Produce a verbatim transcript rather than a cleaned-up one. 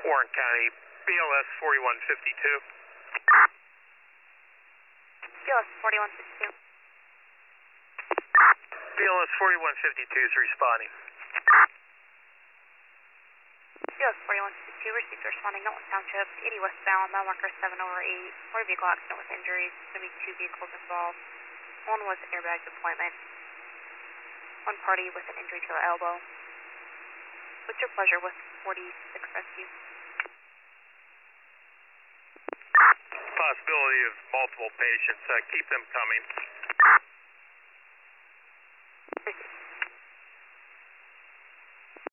Warren County, B L S forty-one fifty-two. B L S forty-one fifty-two. B L S forty-one fifty-two is responding. B L S forty-one fifty-two, received responding, Norton Township, eighty westbound, mile marker seven over eight. Motor vehicle accident with injuries. Going to be two vehicles involved. One was airbag deployment. One party with an injury to the elbow. What's your pleasure with forty-six rescue? Possibility of multiple patients. Uh, keep them coming.